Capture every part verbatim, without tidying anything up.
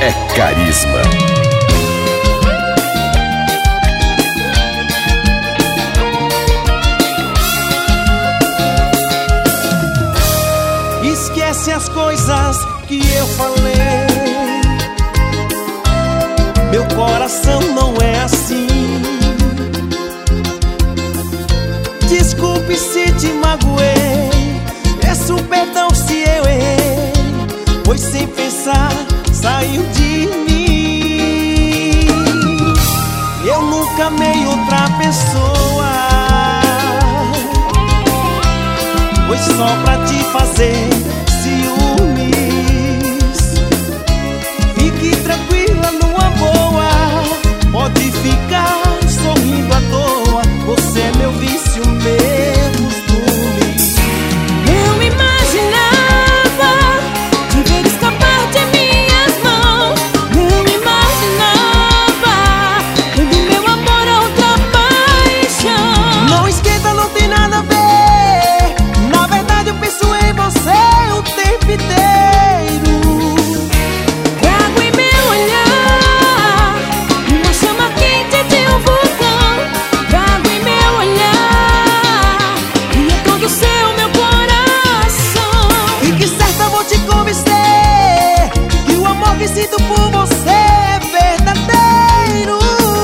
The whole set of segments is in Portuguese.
é carisma. Esquece as coisas que eu falei. Meu coração não é assim. Desculpe se te magoei. Peço perdão se eu errei, pois sem pensar saiu de mim. Eu nunca amei outra pessoa, pois só pra te fazer ciúmes. Fique tranquila numa boa, pode ficar sorrindo à toa. Você é meu vício, meu costume. Eu imaginava te ver escapar de minhas mãos. Não imaginava do meu amor a outra paixão. Não esquenta, não tem nada a ver. Na verdade eu penso em você o tempo inteiro. Trago em meu olhar uma chama quente de um vulcão. Trago em meu olhar e é todo seu meu coração. Fique certa, vou te convencer que o amor que sinto por você é verdadeiro.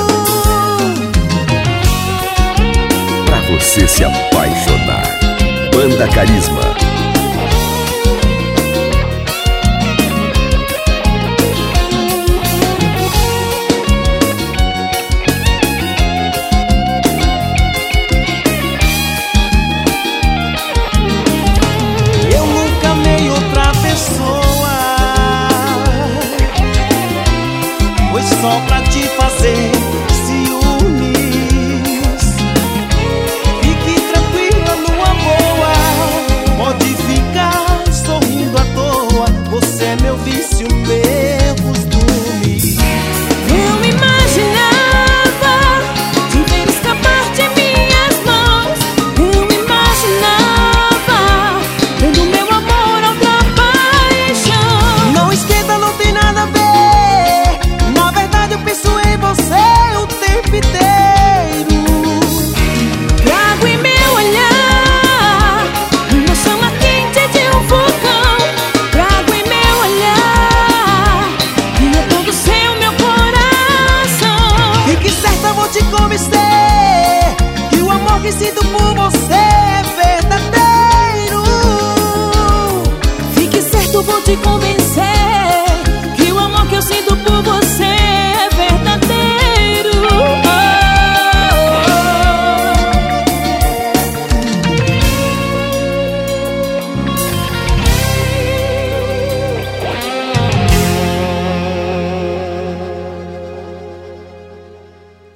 Pra você se apaixonar, Banda Carisma. Eu nunca amei outra pessoa, pois só pra te fazer ciúmes. Fique tranquila numa boa, pode ficar sorrindo à toa. Você é meu vício, meu costume. Eu imaginava te ver escapar de minhas mãos. Eu imaginava dando meu amor a outra paixão. Não esquenta, não tem nada a ver. Na verdade eu penso em você o tempo inteiro. Trago em meu olhar uma chama quente de um vulcão. Trago em meu olhar e é todo seu meu coração. Fique certa, vou te convencer que o amor que sinto por você é verdadeiro. Fique certo, vou te convencer